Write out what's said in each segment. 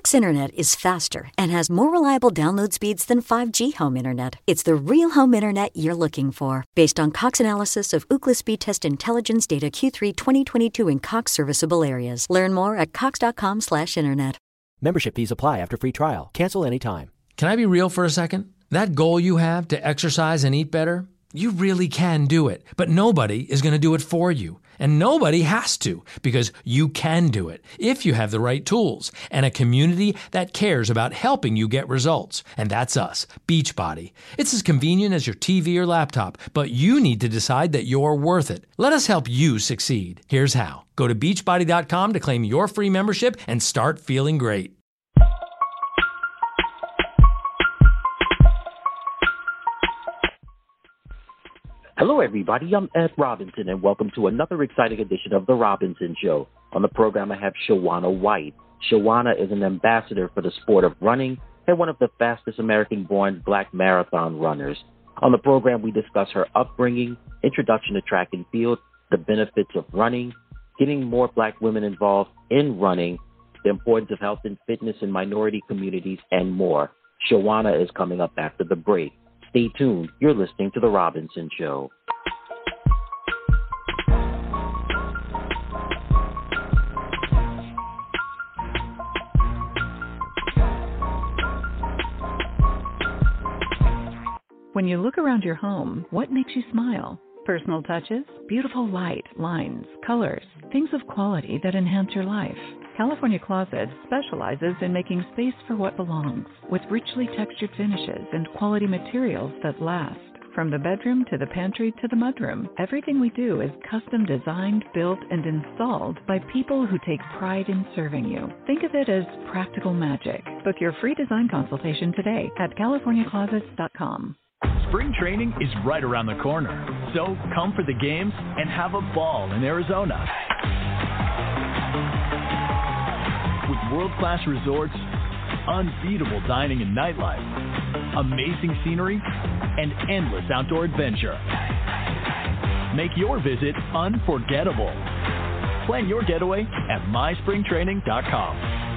Cox Internet is faster and has more reliable download speeds than 5G home internet. It's the real home internet you're looking for, based on Cox analysis of Ookla Speed Test Intelligence data Q3 2022 in Cox serviceable areas. Learn more at cox.com/internet. Membership fees apply after free trial. Cancel anytime. Can I be real for a second? That goal you have to exercise and eat better, you really can do it. But nobody is going to do it for you. And nobody has to, because you can do it if you have the right tools and a community that cares about helping you get results. And that's us, Beachbody. It's as convenient as your TV or laptop, but you need to decide that you're worth it. Let us help you succeed. Here's how. Go to beachbody.com to claim your free membership and start feeling great. Hello, everybody. I'm Ed Robinson, and welcome to another exciting edition of The Robinson Show. On the program, I have Shawana White. Shawana is an ambassador for the sport of running and one of the fastest American-born Black marathon runners. On the program, we discuss her upbringing, introduction to track and field, the benefits of running, getting more Black women involved in running, the importance of health and fitness in minority communities, and more. Shawana is coming up after the break. Stay tuned. You're listening to The Robinson Show. When you look around your home, what makes you smile? Personal touches, beautiful light, lines, colors, things of quality that enhance your life. California Closets specializes in making space for what belongs, with richly textured finishes and quality materials that last. From the bedroom to the pantry to the mudroom, everything we do is custom designed, built, and installed by people who take pride in serving you. Think of it as practical magic. Book your free design consultation today at CaliforniaClosets.com. Spring training is right around the corner, so come for the games and have a ball in Arizona. With world-class resorts, unbeatable dining and nightlife, amazing scenery, and endless outdoor adventure. Make your visit unforgettable. Plan your getaway at myspringtraining.com.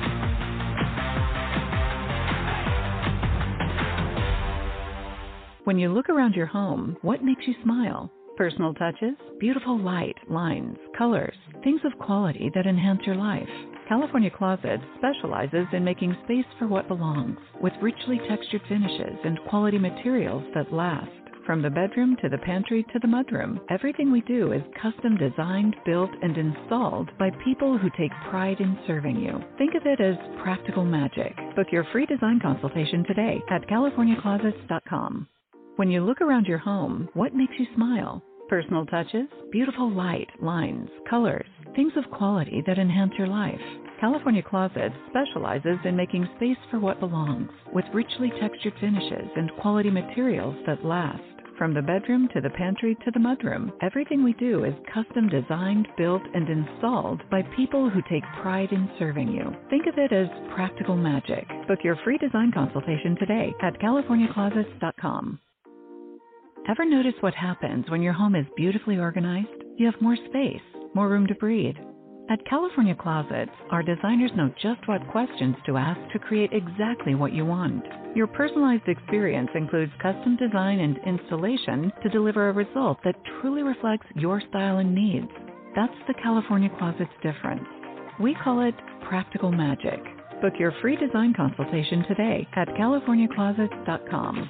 When you look around your home, what makes you smile? Personal touches, beautiful light, lines, colors, things of quality that enhance your life. California Closets specializes in making space for what belongs, with richly textured finishes and quality materials that last. From the bedroom to the pantry to the mudroom, everything we do is custom designed, built, and installed by people who take pride in serving you. Think of it as practical magic. Book your free design consultation today at CaliforniaClosets.com. When you look around your home, what makes you smile? Personal touches, beautiful light, lines, colors, things of quality that enhance your life. California Closets specializes in making space for what belongs, with richly textured finishes and quality materials that last. From the bedroom to the pantry to the mudroom, everything we do is custom designed, built, and installed by people who take pride in serving you. Think of it as practical magic. Book your free design consultation today at CaliforniaClosets.com. Ever notice what happens when your home is beautifully organized? You have more space, more room to breathe. At California Closets, our designers know just what questions to ask to create exactly what you want. Your personalized experience includes custom design and installation to deliver a result that truly reflects your style and needs. That's the California Closets difference. We call it practical magic. Book your free design consultation today at CaliforniaClosets.com.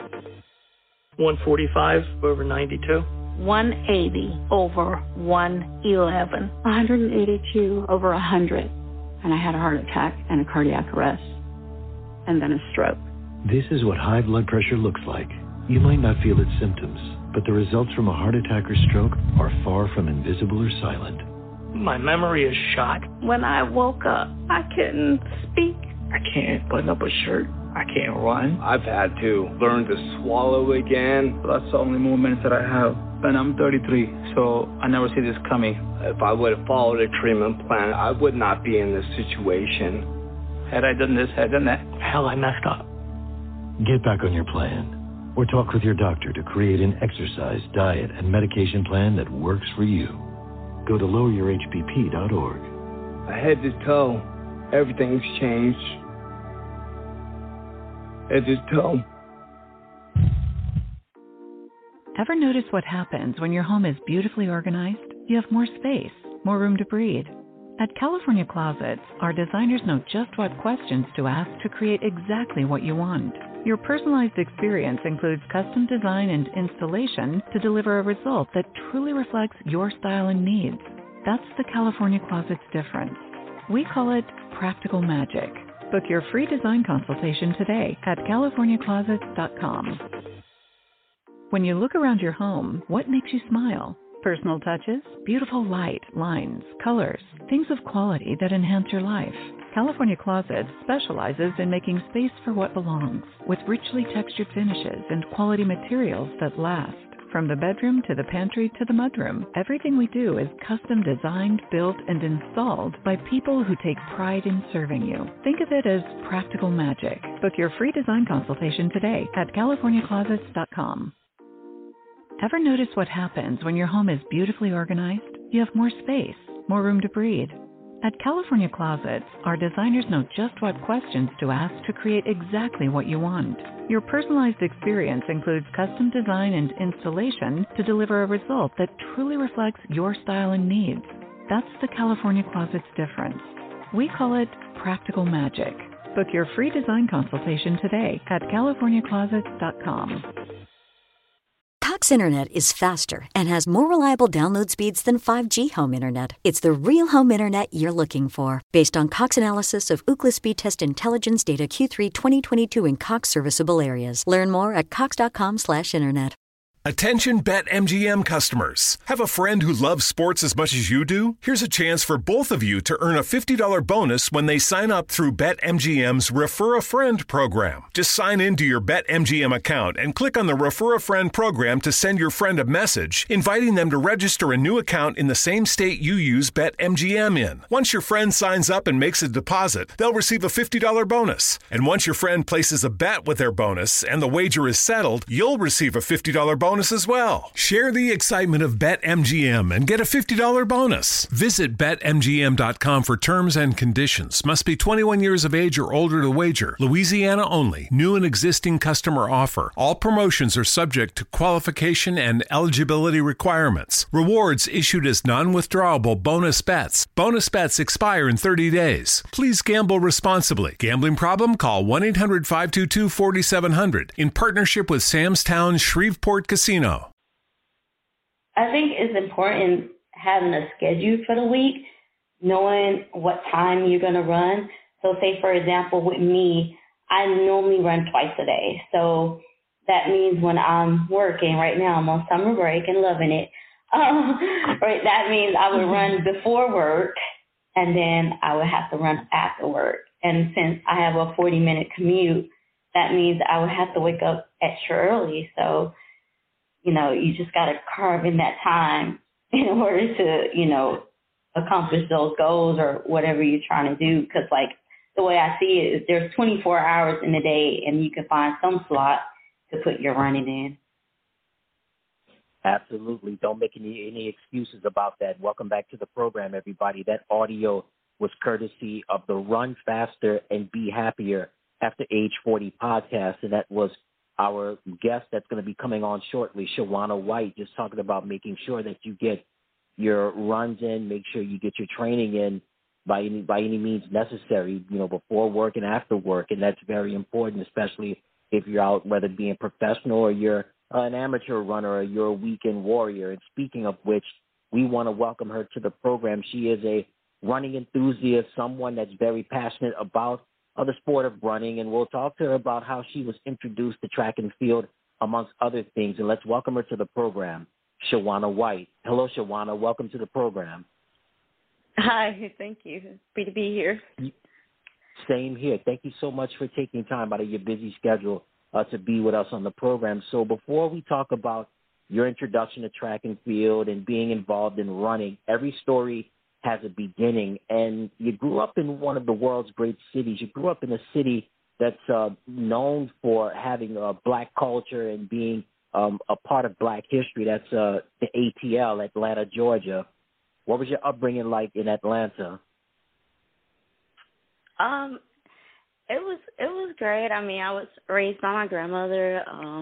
145 over 92. 180 over 111. 182 over 100. And I had a heart attack and a cardiac arrest. And then a stroke. This is what high blood pressure looks like. You might not feel its symptoms, but the results from a heart attack or stroke are far from invisible or silent. My memory is shot. When I woke up, I couldn't speak. I can't button up a shirt. I can't run. I've had to learn to swallow again. That's the only moments that I have. And I'm 33, so I never see this coming. If I would have followed a treatment plan, I would not be in this situation. Had I done this, had I done that, hell, I messed up. Get back on your plan, or talk with your doctor to create an exercise, diet, and medication plan that works for you. Go to loweryourhbp.org. Head to toe, everything's changed. at this time. Ever notice what happens when your home is beautifully organized? You have more space, more room to breathe. At California Closets, our designers know just what questions to ask to create exactly what you want. Your personalized experience includes custom design and installation to deliver a result that truly reflects your style and needs. That's the California Closets difference. We call it practical magic. Book your free design consultation today at californiaclosets.com. When you look around your home, what makes you smile? Personal touches, beautiful light, lines, colors, things of quality that enhance your life. California Closets specializes in making space for what belongs, with richly textured finishes and quality materials that last. From the bedroom to the pantry to the mudroom, everything we do is custom designed, built, and installed by people who take pride in serving you. Think of it as practical magic. Book your free design consultation today at californiaclosets.com. Ever notice what happens when your home is beautifully organized? You have more space, more room to breathe. At California Closets, our designers know just what questions to ask to create exactly what you want. Your personalized experience includes custom design and installation to deliver a result that truly reflects your style and needs. That's the California Closets difference. We call it practical magic. Book your free design consultation today at californiaclosets.com. Cox Internet is faster and has more reliable download speeds than 5G home internet. It's the real home internet you're looking for. Based on Cox analysis of Ookla Speed Test Intelligence data Q3 2022 in Cox serviceable areas. Learn more at cox.com/internet. Attention BetMGM customers. Have a friend who loves sports as much as you do? Here's a chance for both of you to earn a $50 bonus when they sign up through BetMGM's Refer a Friend program. Just sign into your BetMGM account and click on the Refer a Friend program to send your friend a message inviting them to register a new account in the same state you use BetMGM in. Once your friend signs up and makes a deposit, they'll receive a $50 bonus. And once your friend places a bet with their bonus and the wager is settled, you'll receive a $50 bonus as well. Share the excitement of BetMGM and get a $50 bonus. Visit BetMGM.com for terms and conditions. Must be 21 years of age or older to wager. Louisiana only. New and existing customer offer. All promotions are subject to qualification and eligibility requirements. Rewards issued as non-withdrawable bonus bets. Bonus bets expire in 30 days. Please gamble responsibly. Gambling problem? Call 1-800-522-4700 in partnership with Sam's Town Shreveport Casino. I think it's important having a schedule for the week, knowing what time you're going to run. So say, for example, with me, I normally run twice a day. So that means when I'm working right now, I'm on summer break and loving it. Right, that means I would run before work, and then I would have to run after work. And since I have a 40-minute commute, that means I would have to wake up extra early. So you just got to carve in that time in order to, accomplish those goals or whatever you're trying to do. Because, the way I see it is there's 24 hours in a day, and you can find some slot to put your running in. Absolutely. Don't make any excuses about that. Welcome back to the program, everybody. That audio was courtesy of the Run Faster and Be Happier After Age 40 podcast, and that was our guest that's going to be coming on shortly, Shawana White, just talking about making sure that you get your runs in, make sure you get your training in by any means necessary, before work and after work. And that's very important, especially if you're out, whether being professional or you're an amateur runner or you're a weekend warrior. And speaking of which, we want to welcome her to the program. She is a running enthusiast, someone that's very passionate about the sport of running, and we'll talk to her about how she was introduced to track and field, amongst other things. And let's welcome her to the program, Shawana White. Hello, Shawana. Welcome to the program. Hi. Thank you. Happy to be here. Same here. Thank you so much for taking time out of your busy schedule to be with us on the program. So before we talk about your introduction to track and field and being involved in running, every story has a beginning, and you grew up in one of the world's great cities. You grew up in a city that's known for having black culture and being a part of black history. That's the ATL, Atlanta, Georgia. What was your upbringing like in Atlanta? It was great. I mean, I was raised by my grandmother.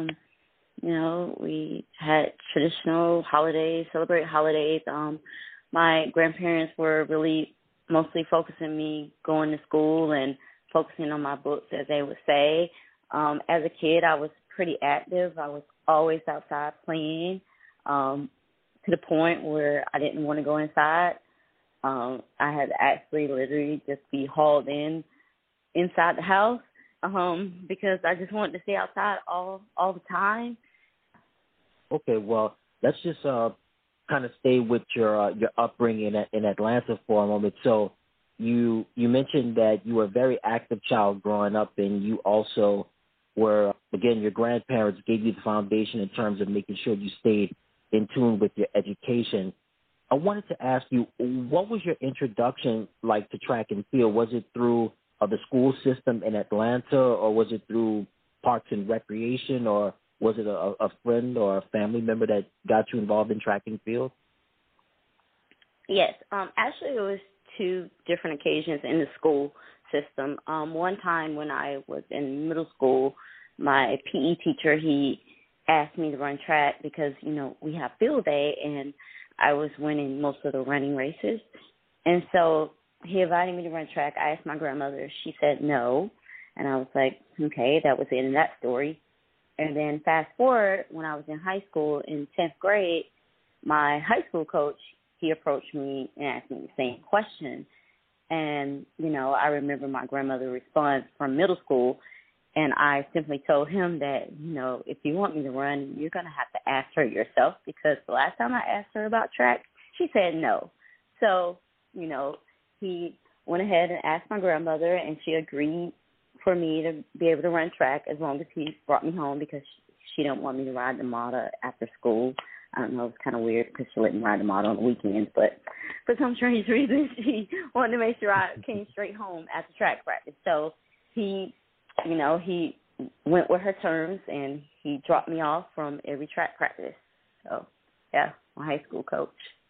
We had traditional holidays, celebrate holidays. My grandparents were really mostly focusing me going to school and focusing on my books, as they would say. As a kid, I was pretty active. I was always outside playing to the point where I didn't want to go inside. I had to actually literally just be hauled inside the house because I just wanted to stay outside all the time. Okay, well, let's just kind of stay with your upbringing in Atlanta for a moment. So you mentioned that you were a very active child growing up, and you also were, again, your grandparents gave you the foundation in terms of making sure you stayed in tune with your education. I wanted to ask you, what was your introduction like to track and field? Was it through the school system in Atlanta, or was it through Parks and Recreation, or was it a friend or a family member that got you involved in track and field? Yes. Actually, it was two different occasions in the school system. One time when I was in middle school, my PE teacher, he asked me to run track because, we have field day, and I was winning most of the running races. And so he invited me to run track. I asked my grandmother. She said no. And I was like, okay, that was the end of that story. And then fast forward, when I was in high school in 10th grade, my high school coach, he approached me and asked me the same question. And, I remember my grandmother's response from middle school, and I simply told him that, if you want me to run, you're going to have to ask her yourself, because the last time I asked her about track, she said no. So, he went ahead and asked my grandmother, and she agreed for me to be able to run track as long as he brought me home, because she didn't want me to ride the model after school. I don't know, it was kind of weird because she let me ride the model on the weekends, but for some strange reason, she wanted to make sure I came straight home after track practice. So he went with her terms, and he dropped me off from every track practice. So, yeah, my high school coach.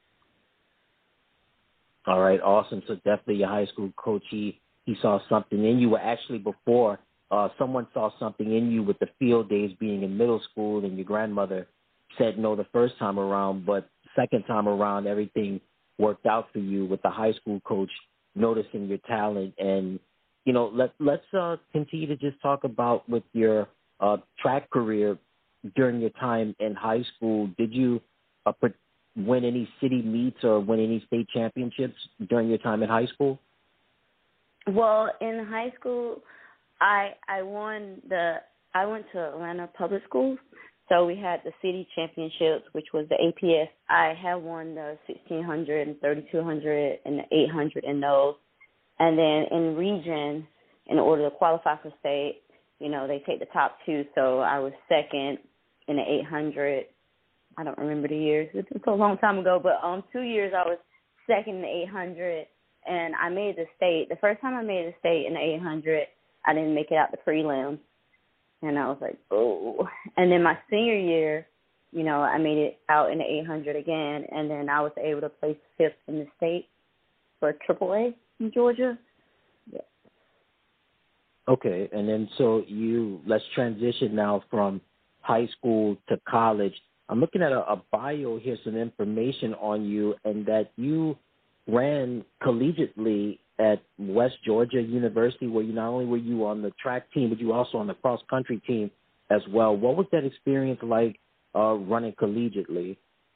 All right, awesome. So definitely your high school coach, he saw something in you. Well, actually, before someone saw something in you with the field days being in middle school, and your grandmother said no the first time around, but second time around, everything worked out for you with the high school coach noticing your talent. And, let's continue to just talk about with your track career during your time in high school. Did you win any city meets or win any state championships during your time in high school? Well, in high school, I went to Atlanta Public Schools, so we had the city championships, which was the APS. I had won the 1600 and 3200 and the 800 in those. And then in region, in order to qualify for state, they take the top two. So I was second in the 800. I don't remember the years. It's a long time ago, but 2 years I was second in the 800, and I made the state. The first time I made the state in the 800, I didn't make it out the prelims, and I was like, oh. And then my senior year, I made it out in the 800 again, and then I was able to place fifth in the state for AAA in Georgia. Yeah. Okay, and then so let's transition now from high school to college. I'm looking at a bio here, some information on you, and that you ran collegiately at West Georgia University, where not only were you on the track team, but you were also on the cross-country team as well. What was that experience like running collegiately?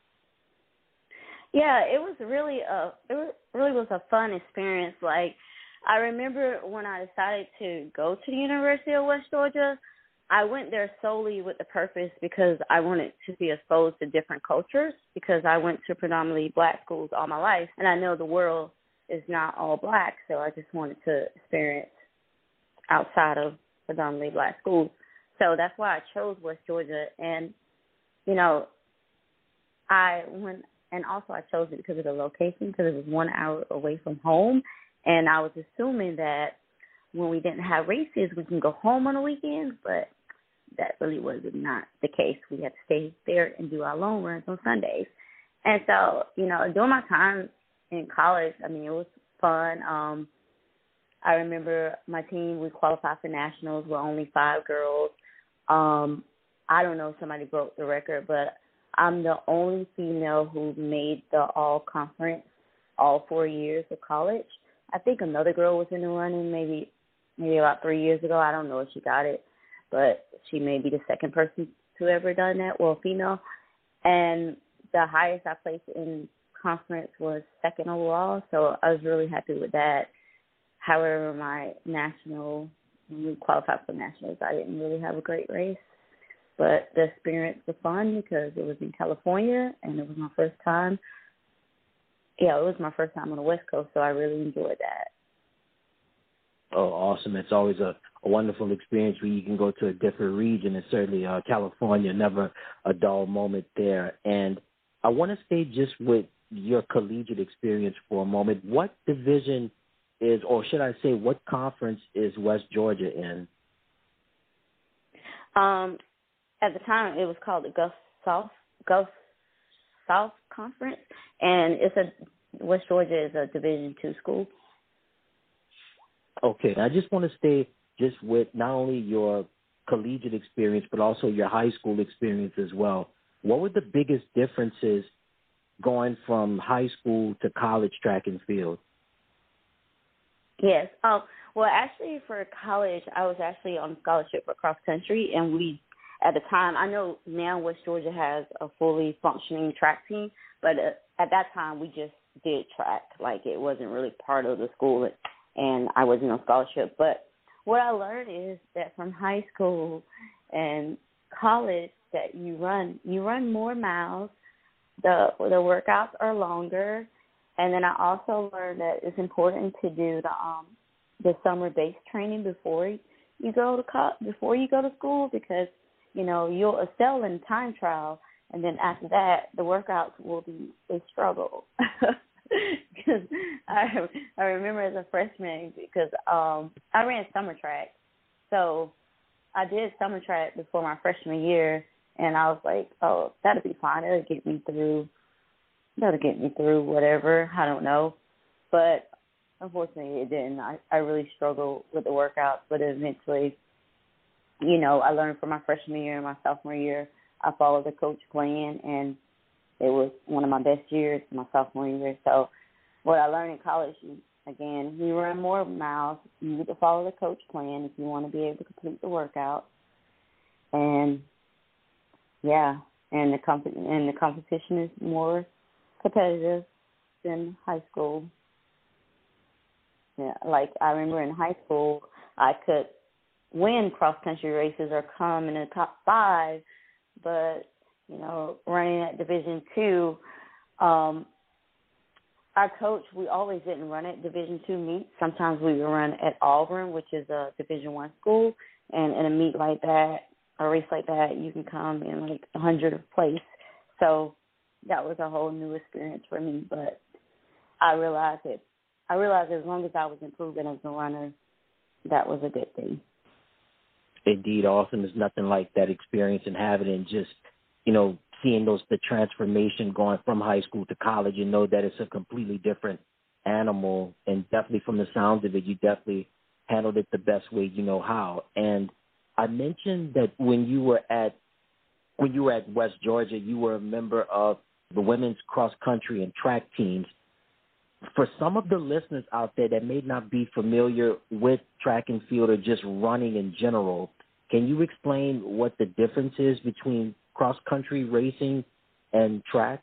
Yeah, it was really was a fun experience. Like, I remember when I decided to go to the University of West Georgia, I went there solely with the purpose because I wanted to be exposed to different cultures, because I went to predominantly black schools all my life, and I know the world is not all black, so I just wanted to experience outside of predominantly black schools. So that's why I chose West Georgia, and, I chose it because of the location, because it was 1 hour away from home, and I was assuming that when we didn't have races, we can go home on the weekends, but that really was not the case. We had to stay there and do our long runs on Sundays. And so, during my time in college, it was fun. I remember my team, we qualified for nationals. We're only 5 girls. I don't know if somebody broke the record, but I'm the only female who made the all-conference all 4 years of college. I think another girl was in the running maybe about 3 years ago. I don't know if she got it, but she may be the second person to ever done that, well, female. And the highest I placed in conference was second overall, so I was really happy with that. However, my national, when we qualified for nationals, I didn't really have a great race. But the experience was fun because it was in California, and it was my first time. Yeah, it was my first time on the West Coast, so I really enjoyed that. Oh, awesome. It's always a wonderful experience where you can go to a different region, and certainly California, never a dull moment there. And I want to stay just with your collegiate experience for a moment. What division is, or should I say, what conference is West Georgia in? At the time, it was called the Gulf South Conference, and West Georgia is a Division II school. Okay, I just want to stay just with not only your collegiate experience, but also your high school experience as well. What were the biggest differences going from high school to college track and field? Yes. Well, actually, for college, I was actually on scholarship for cross country, and at the time, I know now West Georgia has a fully functioning track team, but at that time, we just did track. Like, it wasn't really part of the school, and I wasn't on scholarship. But what I learned is that from high school and college, that you run more miles, the workouts are longer, and then I also learned that it's important to do the summer-based training before you go to school, because you'll excel in time trial, and then after that, the workouts will be a struggle. Because I remember as a freshman, because I ran summer track, so I did summer track before my freshman year, and I was like, oh, that'll be fine. That'll get me through whatever. I don't know, but unfortunately, it didn't. I really struggled with the workouts, but eventually, I learned from my freshman year and my sophomore year. I followed the coach plan, and it was one of my best years, my sophomore year. So what I learned in college, again, you run more miles. You need to follow the coach plan if you want to be able to complete the workout. And, yeah, and the competition is more competitive than high school. Yeah, like I remember in high school, I could win cross-country races or come in the top 5, but, running at Division II, our coach, we always didn't run at Division II meets. Sometimes we would run at Auburn, which is a Division I school, and in a meet like that, a race like that, you can come in like 100th place. So that was a whole new experience for me, but I realized as long as I was improving as a runner, that was a good thing. Indeed, awesome. There's nothing like that experience and having it, and just, seeing the transformation going from high school to college, and know that it's a completely different animal. And definitely from the sounds of it, you definitely handled it the best way you know how. And I mentioned that when you were at West Georgia, you were a member of the women's cross country and track teams. For some of the listeners out there that may not be familiar with track and field or just running in general, can you explain what the difference is between cross-country racing and track?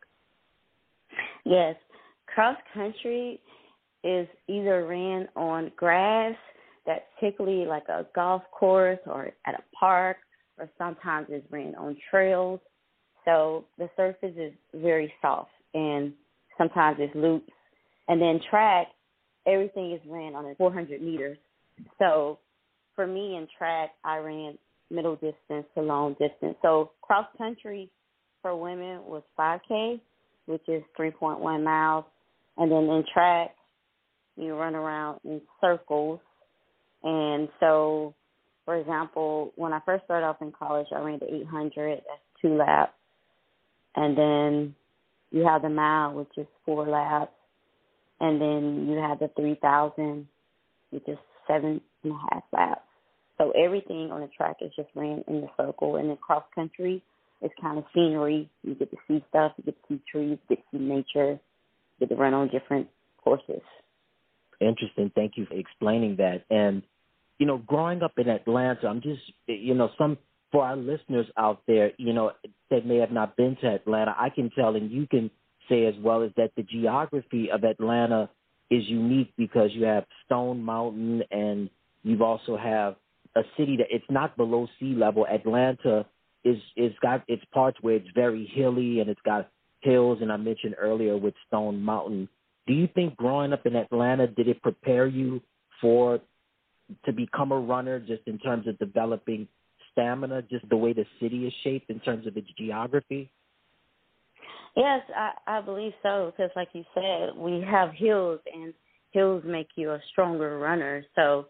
Yes. Cross-country is either ran on grass that's typically like a golf course or at a park, or sometimes it's ran on trails. So the surface is very soft, and sometimes it's loops. And then track, everything is ran on 400 meters. So for me in track, I ran middle distance to long distance. So cross country for women was 5K, which is 3.1 miles. And then in track, you run around in circles. And so, for example, when I first started off in college, I ran the 800. That's 2 laps. And then you have the mile, which is 4 laps. And then you have the 3,000, which is 7.5 laps. So everything on the track is just ran in the circle. And then cross country is kind of scenery. You get to see stuff. You get to see trees. You get to see nature. You get to run on different courses. Interesting. Thank you for explaining that. And, growing up in Atlanta, I'm just, for our listeners out there, that may have not been to Atlanta, I can tell, and you can say as well, is that the geography of Atlanta is unique because you have Stone Mountain and you also have a city that it's not below sea level. Atlanta is got its parts where it's very hilly and it's got hills, and I mentioned earlier with Stone Mountain. Do you think growing up in Atlanta, did it prepare you to become a runner just in terms of developing stamina, just the way the city is shaped in terms of its geography? Yes, I believe so, because like you said, we have hills, and hills make you a stronger runner. So,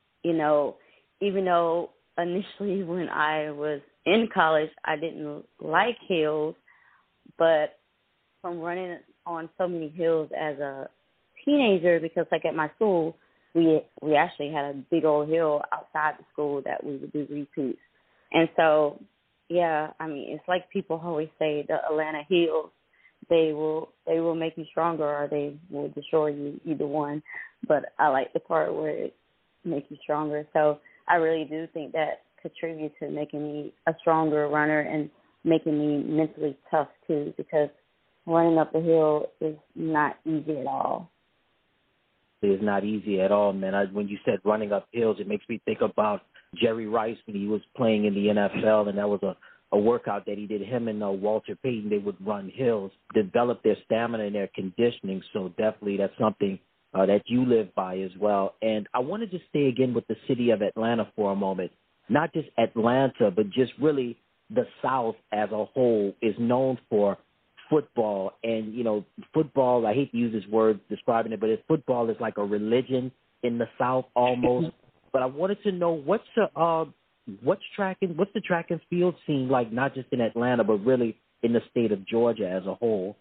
even though initially when I was in college, I didn't like hills, but from running on so many hills as a teenager, because like at my school, we actually had a big old hill outside the school that we would do repeats. And so, yeah, I mean, it's like people always say, the Atlanta hills, they will make you stronger or they will destroy you, either one. But I like the part where it makes you stronger. So I really do think that contributes to making me a stronger runner and making me mentally tough too, because running up the hill is not easy at all. It's not easy at all, man. When you said running up hills, it makes me think about Jerry Rice when he was playing in the NFL, and that was a workout that he did. Him and Walter Payton, they would run hills, develop their stamina and their conditioning. So definitely that's something that you live by as well. And I want to just stay again with the city of Atlanta for a moment. Not just Atlanta, but just really the South as a whole is known for football. And, football, I hate to use this word describing it, but football is like a religion in the South almost. But I wanted to know what's the track and field scene like, not just in Atlanta, but really in the state of Georgia as a whole?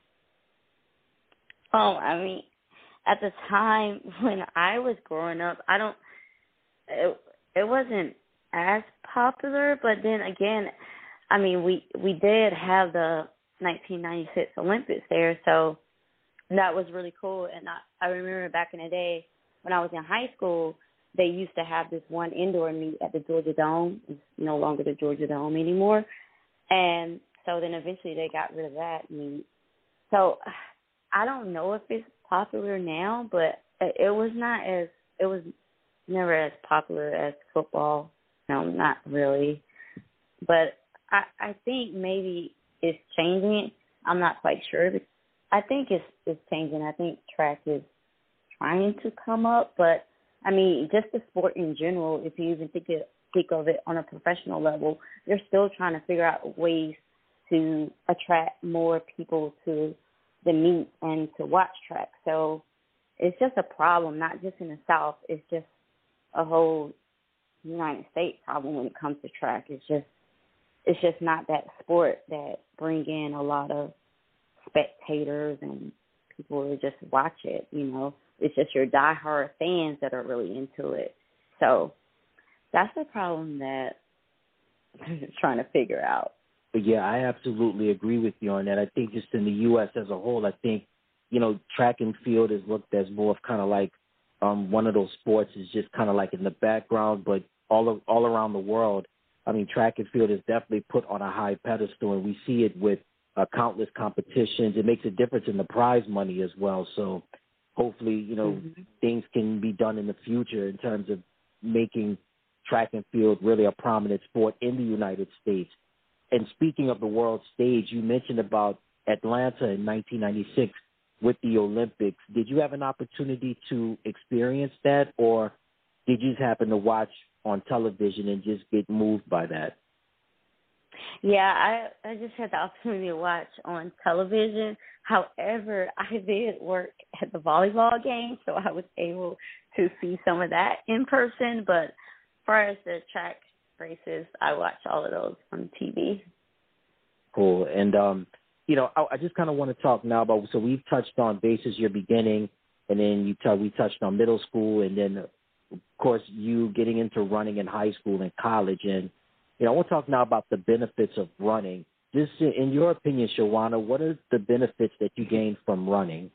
I mean, at the time when I was growing up, it wasn't as popular, but then again, I mean, we did have the 1996 Olympics there, so that was really cool. And I remember back in the day when I was in high school, they used to have this one indoor meet at the Georgia Dome. It's no longer the Georgia Dome anymore. And so then eventually they got rid of that meet. So I don't know if it's popular now, but it was never as popular as football. No, not really. But I think maybe it's changing. I'm not quite sure. But I think it's changing. I think track is trying to come up, but I mean, just the sport in general, if you even think of it on a professional level, they're still trying to figure out ways to attract more people to the meet and to watch track. So it's just a problem, not just in the South. It's just a whole United States problem when it comes to track. It's just not that sport that bring in a lot of spectators and people who just watch it, It's just your diehard fans that are really into it. So that's the problem that I'm trying to figure out. Yeah, I absolutely agree with you on that. I think just in the U.S. as a whole, I think, track and field is looked as more of kind of like one of those sports is just kind of like in the background, but all around the world, I mean, track and field is definitely put on a high pedestal, and we see it with countless competitions. It makes a difference in the prize money as well. So hopefully, things can be done in the future in terms of making track and field really a prominent sport in the United States. And speaking of the world stage, you mentioned about Atlanta in 1996 with the Olympics. Did you have an opportunity to experience that, or did you just happen to watch on television and just get moved by that? Yeah, I just had the opportunity to watch on television. However, I did work at the volleyball game, so I was able to see some of that in person. But as far as the track races, I watched all of those on TV. Cool. And, I just kind of want to talk now about, so we've touched on basis your beginning, and then we touched on middle school, and then of course, you getting into running in high school and college. And, I want to talk now about the benefits of running. Just in your opinion, Shawana, what are the benefits that you gain from running?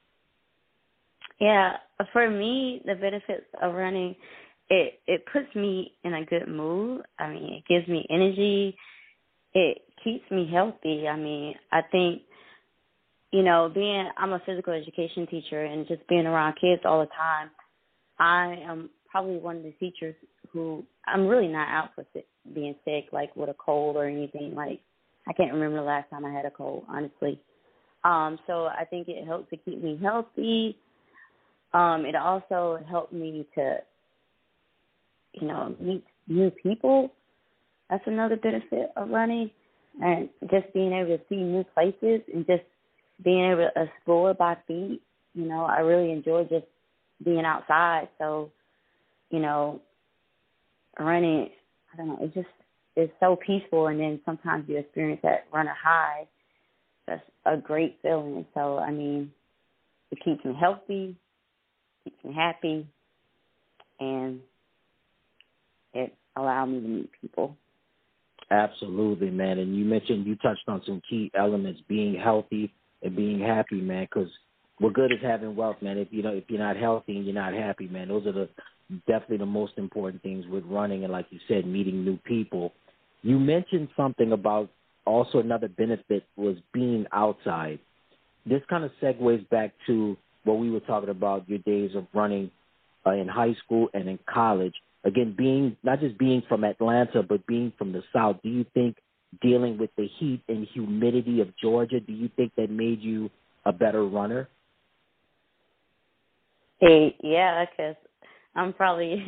Yeah, for me, the benefits of running, it puts me in a good mood. I mean, it gives me energy. It keeps me healthy. I mean, I think, I'm a physical education teacher, and just being around kids all the time, I am probably one of the teachers who I'm really not out for being sick, like with a cold or anything. Like, I can't remember the last time I had a cold, honestly. So I think it helps to keep me healthy. It also helped me to, meet new people. That's another benefit of running. And just being able to see new places and just being able to explore by feet. I really enjoy just being outside. So, running, I don't know, it's so peaceful. And then sometimes you experience that runner high. That's a great feeling. So, I mean, it keeps me healthy, keeps me happy, and it allowed me to meet people. Absolutely, man. And you touched on some key elements, being healthy and being happy, man, because what good is having wealth, man, if you're not healthy and you're not happy, man. Those are definitely the most important things with running, and like you said, meeting new people. You mentioned something about also another benefit was being outside. This kind of segues back to what we were talking about, your days of running in high school and in college. Again, not just being from Atlanta, but being from the South, do you think dealing with the heat and humidity of Georgia, do you think that made you a better runner? Yeah, because I'm probably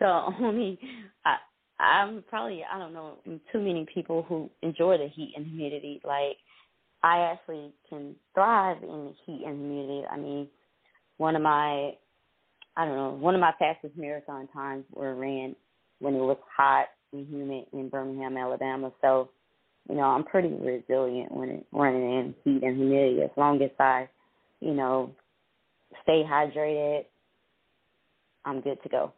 I'm probably, I don't know, too many people who enjoy the heat and humidity. Like, I actually can thrive in the heat and humidity. I mean, one of my fastest marathon times were ran when it was hot and humid in Birmingham, Alabama. So, I'm pretty resilient when running in heat and humidity. As long as I, stay hydrated, I'm good to go.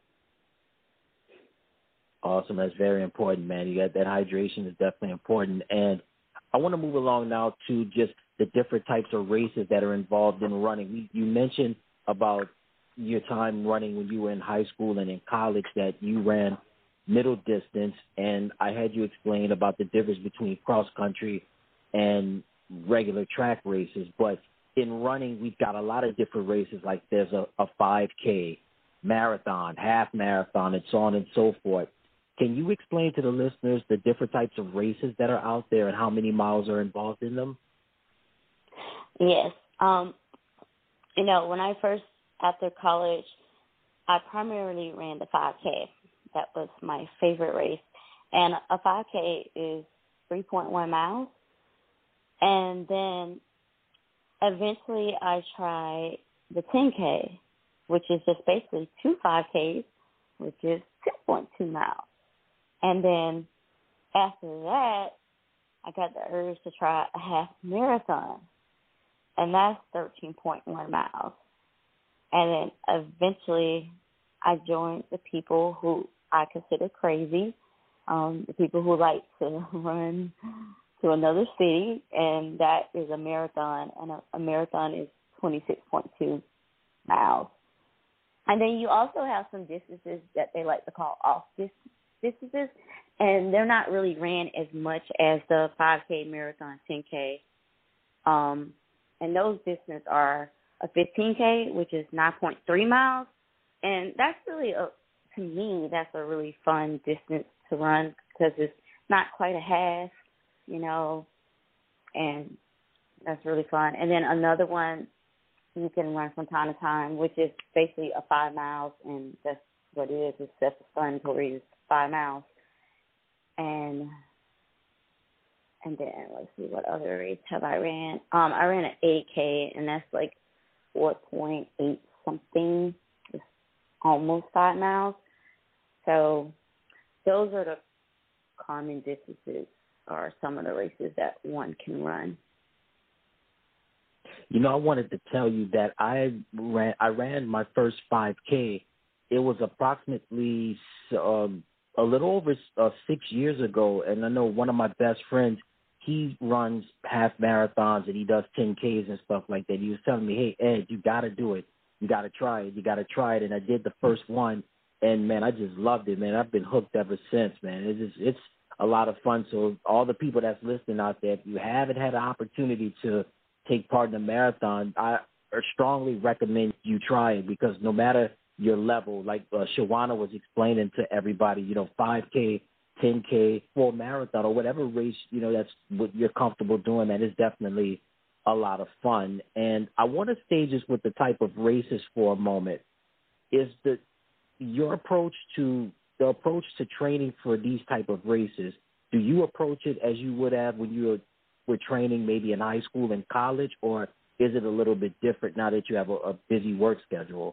Awesome. That's very important, man. You got that hydration is definitely important. And I want to move along now to just the different types of races that are involved in running. You mentioned about your time running when you were in high school and in college that you ran middle distance, and I had you explain about the difference between cross country and regular track races. But in running, we've got a lot of different races, like there's a 5K, marathon, half marathon, and so on and so forth. Can you explain to the listeners the different types of races that are out there and how many miles are involved in them? Yes. When I first after college, I primarily ran the 5K. That was my favorite race. And a 5K is 3.1 miles. And then eventually I tried the 10K, which is just basically 2 5Ks, which is 2.2 miles. And then after that, I got the urge to try a half marathon, and that's 13.1 miles. And then eventually I joined the people who I consider crazy, the people who like to run to another city, and that is a marathon, and a marathon is 26.2 miles. And then you also have some distances that they like to call off distances, and they're not really ran as much as the 5K, marathon, 10K. And those distances are a 15K, which is 9.3 miles. And that's really, to me, that's a really fun distance to run because it's not quite a half, and that's really fun. And then another one you can run from time to time, which is basically a 5 miles, and that's what it is. It's self-explanatory. It's 5 miles. And then let's see, what other race have I ran? I ran an 8K, and that's like 4.8 something. It's almost 5 miles. So those are the common distances, or some of the races that one can run. I wanted to tell you that I ran my first 5K it was approximately a little over 6 years ago, and I know one of my best friends, he runs half marathons and he does 10Ks and stuff like that. He was telling me, hey, Ed, you got to do it. You got to try it. You got to try it. And I did the first one, and, man, I just loved it, man. I've been hooked ever since, man. It's a lot of fun. So all the people that's listening out there, if you haven't had an opportunity to take part in a marathon, I strongly recommend you try it, because no matter your level, like Shawana was explaining to everybody, 5K, 10K, full marathon, or whatever race, that's what you're comfortable doing, that is definitely a lot of fun. And I want to stay just with the type of races for a moment. Is your approach to training for these type of races, do you approach it as you would have when you were training maybe in high school and college, or is it a little bit different now that you have a busy work schedule?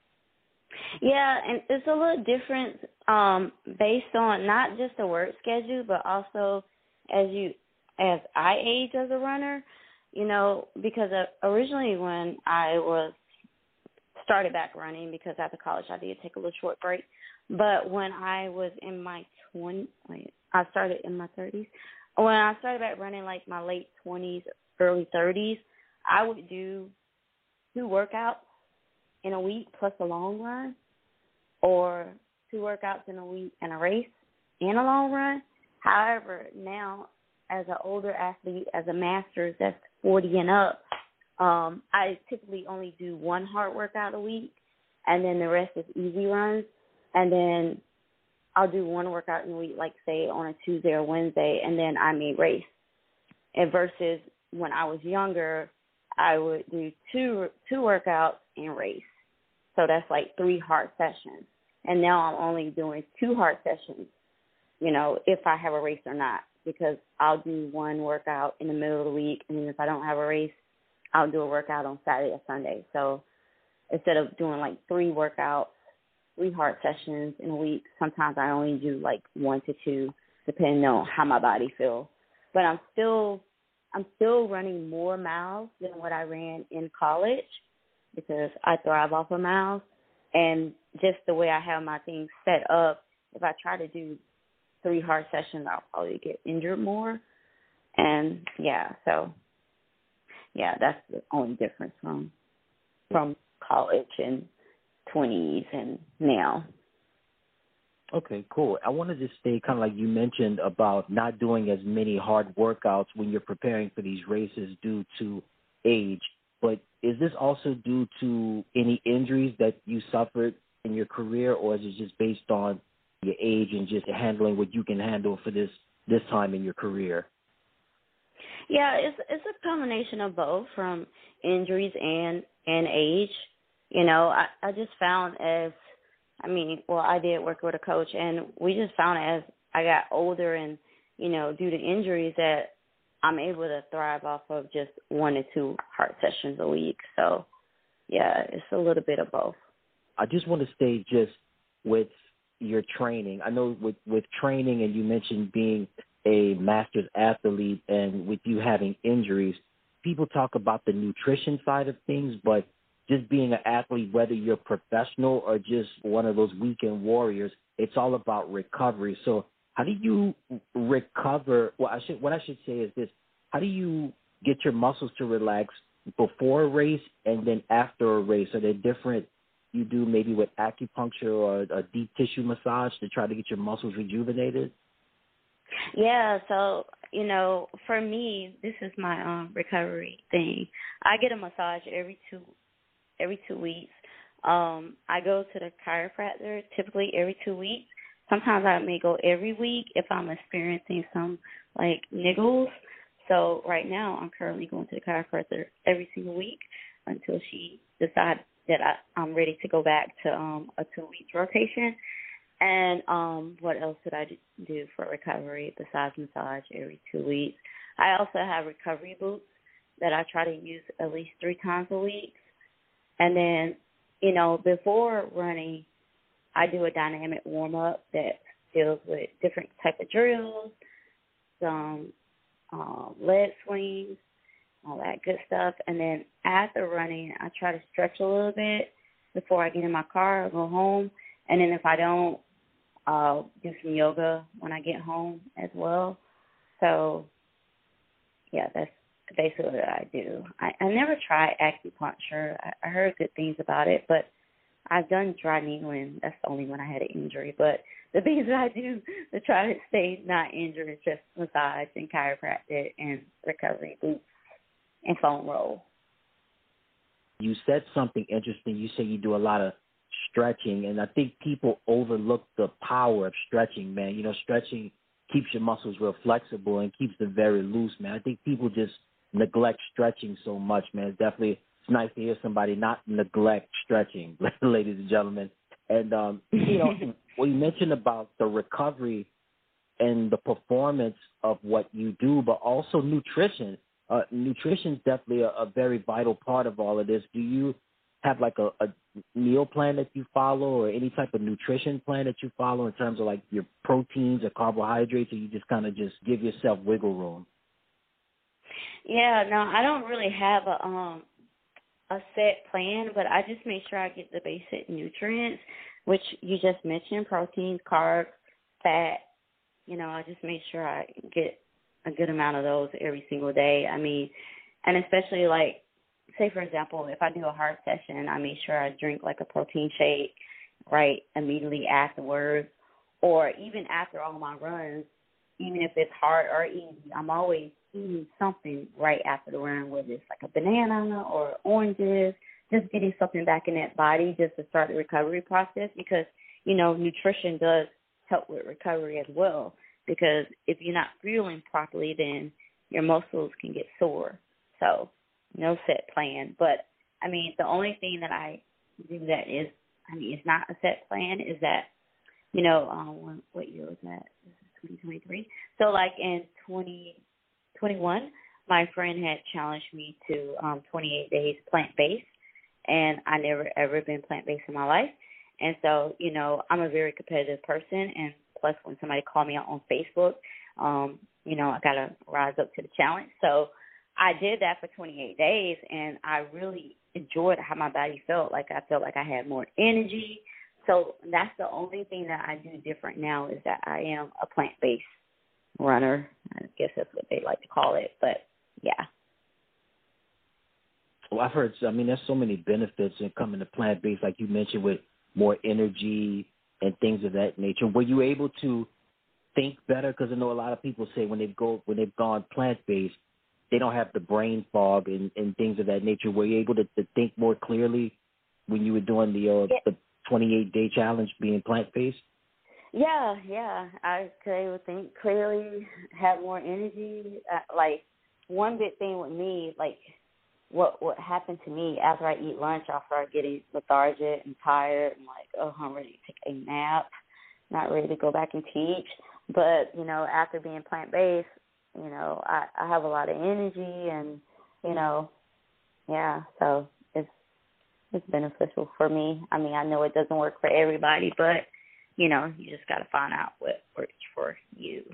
Yeah, and it's a little different based on not just the work schedule, but also as I age as a runner, because originally when I started back running, because after college I did take a little short break, but when I was in my I started in my 30s. When I started back running, like my late 20s, early 30s, I would do 2 workouts in a week plus a long run, or 2 workouts in a week and a race and a long run. However, now as an older athlete, as a master's, that's 40 and up, I typically only do 1 hard workout a week, and then the rest is easy runs. And then I'll do 1 workout in a week, like say on a Tuesday or Wednesday, and then I may race. And versus when I was younger, I would do two workouts and race. So that's like 3 hard sessions. And now I'm only doing 2 hard sessions, if I have a race or not, because I'll do 1 workout in the middle of the week, and then if I don't have a race, I'll do a workout on Saturday or Sunday. So instead of doing like 3 workouts, 3 hard sessions in a week, sometimes I only do like 1 to 2, depending on how my body feels. But I'm still running more miles than what I ran in college, because I thrive off of miles. And just the way I have my things set up, if I try to do 3 hard sessions, I'll probably get injured more. And that's the only difference from college and 20s and now. Okay, cool. I want to just stay kind of like you mentioned about not doing as many hard workouts when you're preparing for these races due to age. But is this also due to any injuries that you suffered in your career, or is it just based on your age and just handling what you can handle for this time in your career? Yeah, it's a combination of both, from injuries and age. I just found I did work with a coach, and we just found as I got older and, due to injuries, that I'm able to thrive off of just 1 to 2 hard sessions a week. So, yeah, it's a little bit of both. I just want to stay just with your training. I know with training, and you mentioned being a master's athlete, and with you having injuries, people talk about the nutrition side of things, but just being an athlete, whether you're professional or just one of those weekend warriors, it's all about recovery. So how do you recover? Well, what I should say is this: how do you get your muscles to relax before a race and then after a race? Are they different? You do maybe with acupuncture or a deep tissue massage to try to get your muscles rejuvenated? Yeah, so, for me, this is my recovery thing. I get a massage every two weeks. I go to the chiropractor typically every 2 weeks. Sometimes I may go every week if I'm experiencing some, niggles. So right now I'm currently going to the chiropractor every single week until she decides that I'm ready to go back to a 2-week rotation. And what else did I do for recovery besides massage every 2 weeks? I also have recovery boots that I try to use at least 3 times a week. And then, before running, I do a dynamic warm-up that deals with different type of drills, some leg swings, all that good stuff. And then after running, I try to stretch a little bit before I get in my car. I'll go home, and then if I don't, I'll do some yoga when I get home as well. So, yeah, that's basically what I do. I never tried acupuncture. I heard good things about it, but I've done dry needling. That's the only one I had an injury. But the things that I do to try to stay not injured is just massage and chiropractic and recovery boots and foam roll. You said something interesting. You say you do a lot of stretching, and I think people overlook the power of stretching, man. You know, stretching keeps your muscles real flexible and keeps them very loose, man. I think people just neglect stretching so much, man. It's nice to hear somebody not neglect stretching, ladies and gentlemen. And, you know, well, you mentioned about the recovery and the performance of what you do, but also nutrition. Nutrition is definitely a very vital part of all of this. Do you have like a meal plan that you follow or any type of nutrition plan that you follow in terms of like your proteins or carbohydrates, or you just kind of just give yourself wiggle room? Yeah, no, I don't really have a set plan, but I just make sure I get the basic nutrients, which you just mentioned, proteins, carbs, fat. You know, I just make sure I get a good amount of those every single day. I mean, and especially like, say, for example, if I do a hard session, I make sure I drink like a protein shake right immediately afterwards, or even after all my runs, even if it's hard or easy, I'm always eating something right after the run, whether it's like a banana or oranges, just getting something back in that body just to start the recovery process, because, you know, nutrition does help with recovery as well, because if you're not fueling properly, then your muscles can get sore. So no set plan. But, I mean, the only thing that I do that is, I mean, it's not a set plan, is that, you know, what year was that? This is 2023. So, like, in 2021, my friend had challenged me to 28 days plant-based, and I never, ever been plant-based in my life. And so, you know, I'm a very competitive person, and plus when somebody called me out on Facebook, you know, I got to rise up to the challenge. So I did that for 28 days, and I really enjoyed how my body felt. Like, I felt like I had more energy. So that's the only thing that I do different now, is that I am a plant-based runner. I guess that's what they like to call it, but yeah. Well, I've heard, I mean, there's so many benefits in coming to plant-based, like you mentioned, with more energy and things of that nature. Were you able to think better? Because I know a lot of people say when they've gone plant-based, they don't have the brain fog and things of that nature. Were you able to think more clearly when you were doing the 28-day challenge being plant-based? Yeah. I could able to think clearly, have more energy. Like, one big thing with me, like, what happened to me after I eat lunch, I start getting lethargic and tired and like, oh, I'm ready to take a nap, not ready to go back and teach. But, you know, after being plant-based, you know, I have a lot of energy and, you know, yeah, so it's beneficial for me. I mean, I know it doesn't work for everybody, but, you know, you just got to find out what works for you.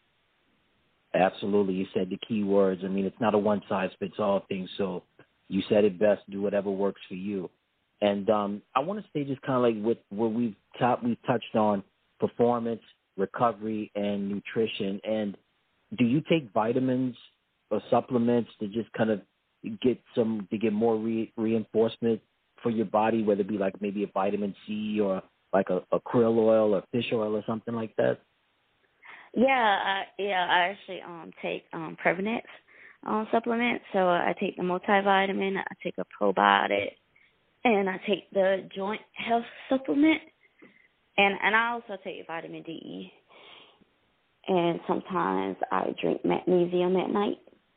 Absolutely. You said the key words. I mean, it's not a one-size-fits-all thing, so you said it best. Do whatever works for you. And I want to stay just kind of like with where we've touched on performance, recovery, and nutrition. And do you take vitamins or supplements to just kind of get more reinforcement for your body, whether it be like maybe a vitamin C or like a krill oil or fish oil or something like that? Yeah, I actually take Previnex supplement. So I take the multivitamin, I take a probiotic, and I take the joint health supplement, and I also take vitamin D. And sometimes I drink magnesium at night.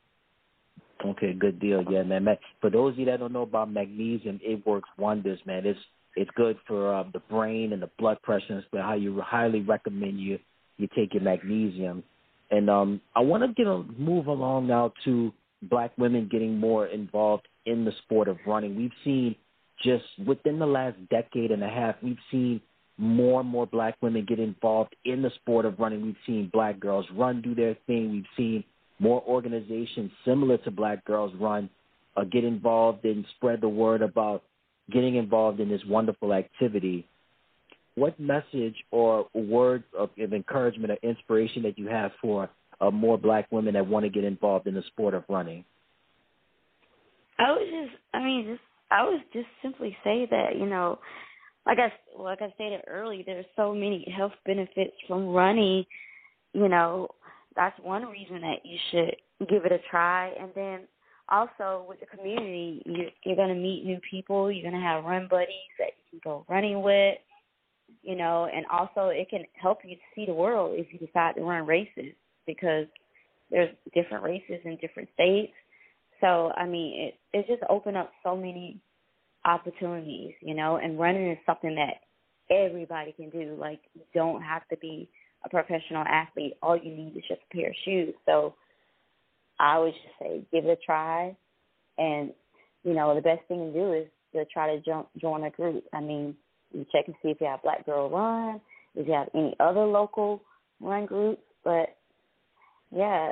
Okay, good deal. Yeah, man. For those of you that don't know about magnesium, it works wonders, man. It's good for the brain and the blood pressure, and how you highly recommend you take your magnesium. And I want to move along now to black women getting more involved in the sport of running. We've seen just within the last decade and a half, we've seen more and more black women get involved in the sport of running. We've seen Black Girls Run do their thing. We've seen more organizations similar to Black Girls Run get involved and spread the word about getting involved in this wonderful activity, what message or words of encouragement or inspiration that you have for more Black women that want to get involved in the sport of running? I would just simply say that, you know, like I stated earlier, there's so many health benefits from running. You know, that's one reason that you should give it a try. And then also with the community, you're going to meet new people. You're going to have run buddies that you can go running with, you know, and also it can help you to see the world if you decide to run races, because there's different races in different states. So, I mean, it just opened up so many opportunities, you know, and running is something that everybody can do. Like, you don't have to be a professional athlete. All you need is just a pair of shoes. So I would just say give it a try. And, you know, the best thing to do is to try to join a group. I mean, you check and see if you have Black Girl Run, if you have any other local run groups. But, yeah,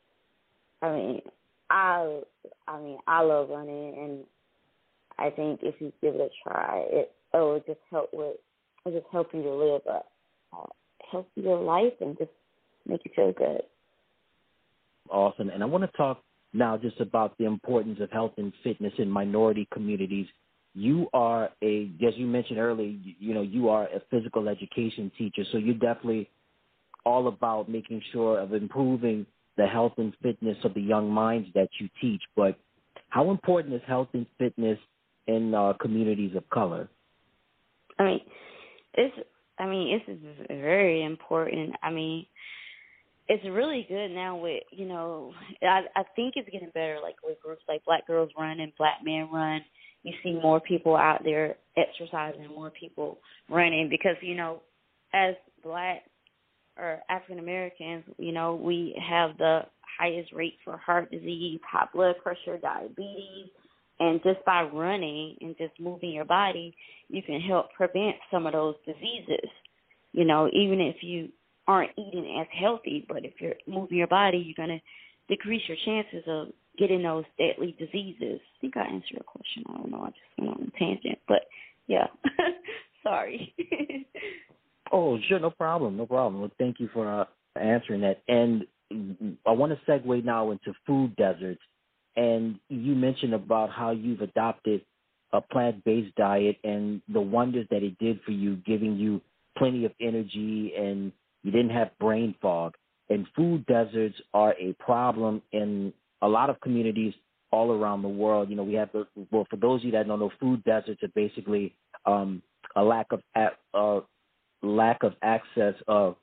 I love running, and I think if you give it a try, it will just help you to live a healthier life and just make you feel good. Awesome. And I want to talk now just about the importance of health and fitness in minority communities. You are as you mentioned earlier, you are a physical education teacher, so you're definitely all about making sure of improving the health and fitness of the young minds that you teach. But how important is health and fitness in communities of color? It's very important. I mean, it's really good now with, you know, I think it's getting better, like with groups like Black Girls Run and Black Men Run. You see more people out there exercising, more people running, because, you know, as Black or African Americans, you know, we have the highest rate for heart disease, high blood pressure, diabetes. And just by running and just moving your body, you can help prevent some of those diseases. You know, even if you aren't eating as healthy, but if you're moving your body, you're going to decrease your chances of getting those deadly diseases. I think I answered your question. I don't know. I just went on a tangent. But, yeah, sorry. Oh, sure. No problem. Well, thank you for answering that. And I want to segue now into food deserts. And you mentioned about how you've adopted a plant-based diet and the wonders that it did for you, giving you plenty of energy and you didn't have brain fog. And food deserts are a problem in a lot of communities all around the world. You know, we have, for those of you that don't know, food deserts are basically a lack of access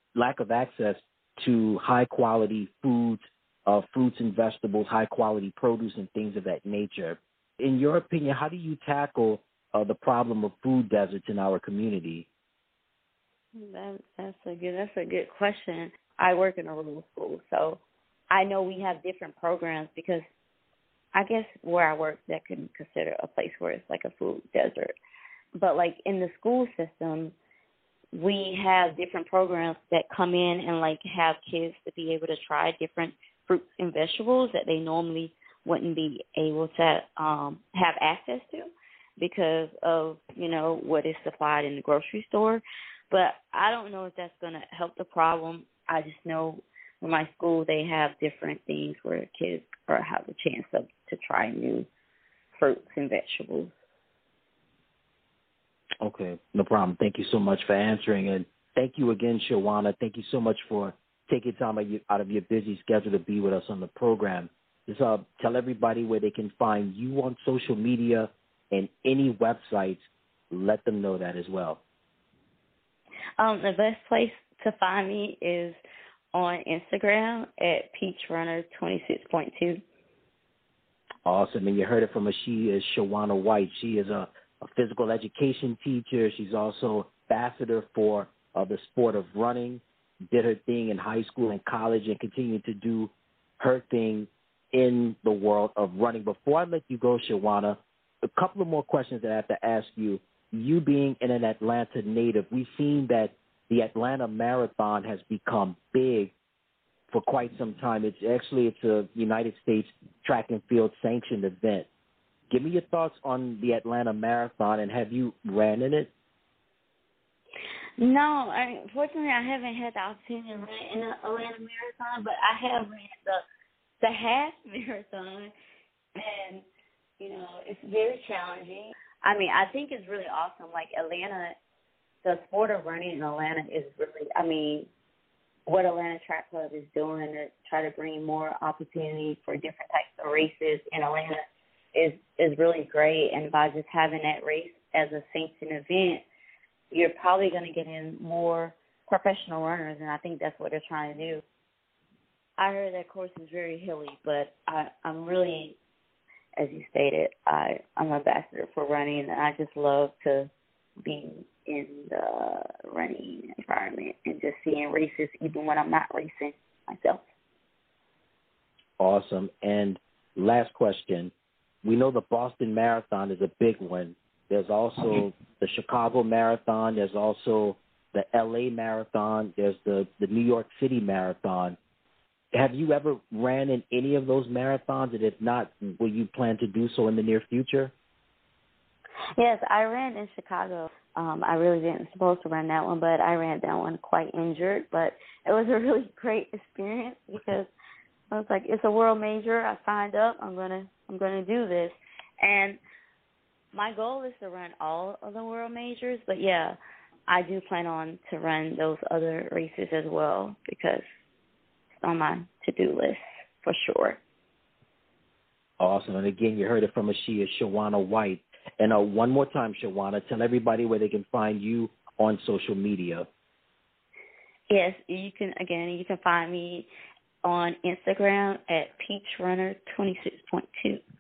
to high-quality foods, fruits and vegetables, high-quality produce, and things of that nature. In your opinion, how do you tackle the problem of food deserts in our community? That's a good question. I work in a rural school, so I know we have different programs, because I guess where I work, that can consider a place where it's like a food desert. But like in the school system, we have different programs that come in and like have kids to be able to try different fruits and vegetables that they normally wouldn't be able to have access to because of, you know, what is supplied in the grocery store. But I don't know if that's going to help the problem. I just know in my school they have different things where kids have a chance to try new fruits and vegetables. Okay, no problem. Thank you so much for answering. And thank you again, Shawana. Thank you so much for taking time out of your busy schedule to be with us on the program. Just tell everybody where they can find you on social media and any websites. Let them know that as well. The best place to find me is on Instagram at peachrunner26.2. Awesome. And you heard it from her. She is Shawana White. She is a physical education teacher. She's also ambassador for the sport of running, did her thing in high school and college, and continued to do her thing in the world of running. Before I let you go, Shawana, a couple of more questions that I have to ask you. You being an Atlanta native, we've seen that the Atlanta Marathon has become big for quite some time. It's a United States track and field sanctioned event. Give me your thoughts on the Atlanta Marathon, and have you ran in it? No, unfortunately, I haven't had the opportunity to run in the Atlanta Marathon, but I have ran the half marathon, and, you know, it's very challenging. I mean, I think it's really awesome. Like, Atlanta, the sport of running in Atlanta is really, I mean, what Atlanta Track Club is doing to try to bring more opportunity for different types of races in Atlanta is really great. And by just having that race as a sanctioned event, you're probably going to get in more professional runners, and I think that's what they're trying to do. I heard that course is very hilly, but I'm really, as you stated, I'm an ambassador for running, and I just love to be in the running environment and just seeing races even when I'm not racing myself. Awesome. And last question. We know the Boston Marathon is a big one. There's also the Chicago Marathon. There's also the L.A. Marathon. There's the New York City Marathon. Have you ever ran in any of those marathons? And if not, will you plan to do so in the near future? Yes, I ran in Chicago. I really didn't supposed to run that one, but I ran that one quite injured. But it was a really great experience because I was like, it's a world major. I signed up. I'm gonna do this. And my goal is to run all of the world majors. But yeah, I do plan on to run those other races as well because it's on my to-do list for sure. Awesome. And again, you heard it from Ashia Shawana White. And one more time, Shawana, tell everybody where they can find you on social media. Yes, you can find me on Instagram at peachrunner26.2.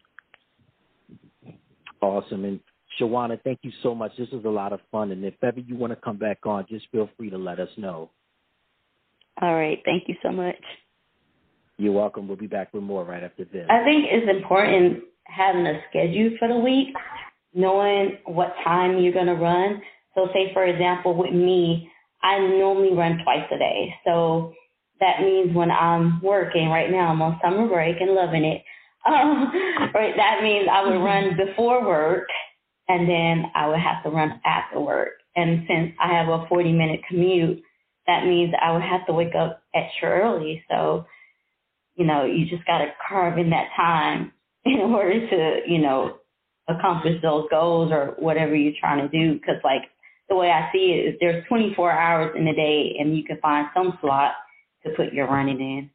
Awesome. And Shawana, thank you so much. This was a lot of fun. And if ever you want to come back on, just feel free to let us know. All right. Thank you so much. You're welcome. We'll be back with more right after this. I think it's important having a schedule for the week, knowing what time you're going to run. So say, for example, with me, I normally run twice a day. So that means when I'm working right now, I'm on summer break and loving it. Right, that means I would run before work, and then I would have to run after work. And since I have a 40-minute commute, that means I would have to wake up extra early. So, you know, you just got to carve in that time in order to, you know, accomplish those goals or whatever you're trying to do. Because, like, the way I see it is there's 24 hours in a day, and you can find some slot to put your running in.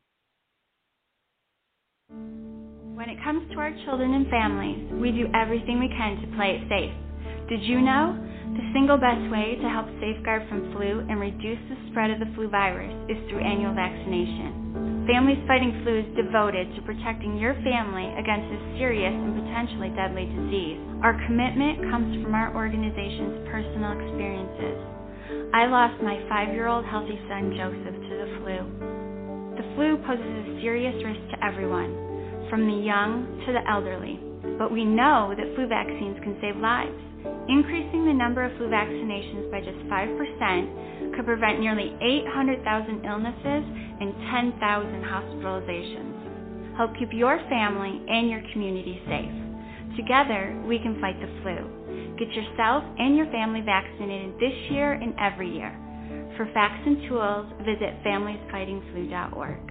When it comes to our children and families, we do everything we can to play it safe. Did you know? The single best way to help safeguard from flu and reduce the spread of the flu virus is through annual vaccination. Families Fighting Flu is devoted to protecting your family against this serious and potentially deadly disease. Our commitment comes from our organization's personal experiences. I lost my 5-year-old healthy son, Joseph, to the flu. The flu poses a serious risk to everyone, from the young to the elderly. But we know that flu vaccines can save lives. Increasing the number of flu vaccinations by just 5% could prevent nearly 800,000 illnesses and 10,000 hospitalizations. Help keep your family and your community safe. Together, we can fight the flu. Get yourself and your family vaccinated this year and every year. For facts and tools, visit familiesfightingflu.org.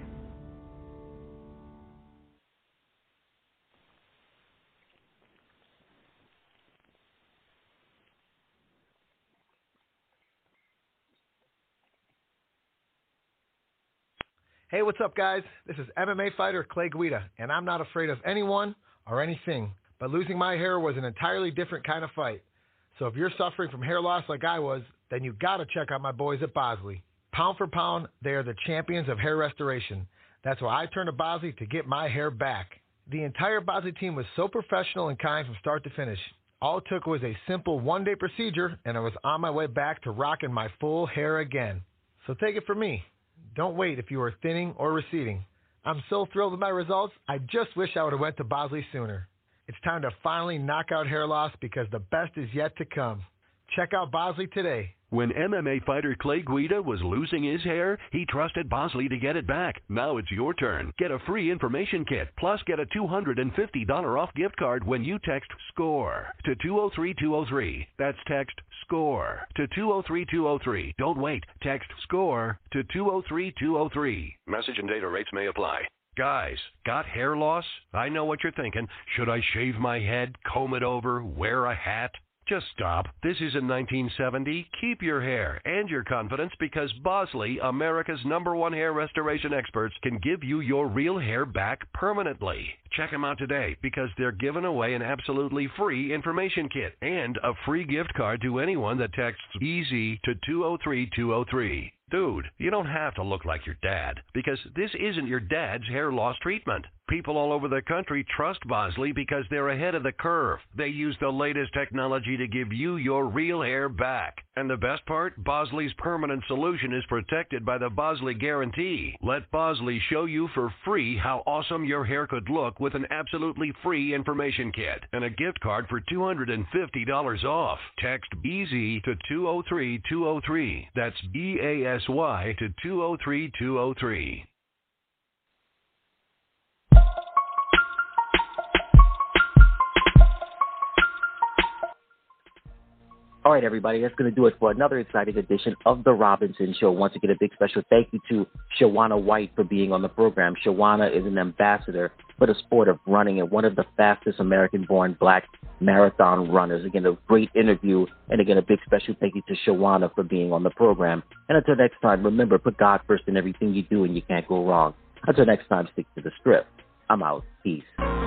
Hey, what's up, guys? This is MMA fighter Clay Guida, and I'm not afraid of anyone or anything. But losing my hair was an entirely different kind of fight. So if you're suffering from hair loss like I was, then you got to check out my boys at Bosley. Pound for pound, they are the champions of hair restoration. That's why I turned to Bosley to get my hair back. The entire Bosley team was so professional and kind from start to finish. All it took was a simple one-day procedure, and I was on my way back to rocking my full hair again. So take it from me. Don't wait if you are thinning or receding. I'm so thrilled with my results, I just wish I would have went to Bosley sooner. It's time to finally knock out hair loss because the best is yet to come. Check out Bosley today. When MMA fighter Clay Guida was losing his hair, he trusted Bosley to get it back. Now it's your turn. Get a free information kit, plus get a $250 off gift card when you text SCORE to 203-203. That's text SCORE to 203-203. Don't wait. Text SCORE to 203-203. Message and data rates may apply. Guys, got hair loss? I know what you're thinking. Should I shave my head, comb it over, wear a hat? Just stop. This isn't 1970. Keep your hair and your confidence because Bosley, America's #1 hair restoration experts, can give you your real hair back permanently. Check them out today because they're giving away an absolutely free information kit and a free gift card to anyone that texts EASY to 203-203. Dude, you don't have to look like your dad because this isn't your dad's hair loss treatment. People all over the country trust Bosley because they're ahead of the curve. They use the latest technology to give you your real hair back. And the best part, Bosley's permanent solution is protected by the Bosley Guarantee. Let Bosley show you for free how awesome your hair could look with an absolutely free information kit and a gift card for $250 off. Text BASY to 203-203. That's BASY to 203-203. All right, everybody, that's going to do it for another exciting edition of The Robinson Show. Once again, a big special thank you to Shawana White for being on the program. Shawana is an ambassador for the sport of running and one of the fastest American-born black marathon runners. Again, a great interview. And again, a big special thank you to Shawana for being on the program. And until next time, remember, put God first in everything you do and you can't go wrong. Until next time, stick to the script. I'm out. Peace.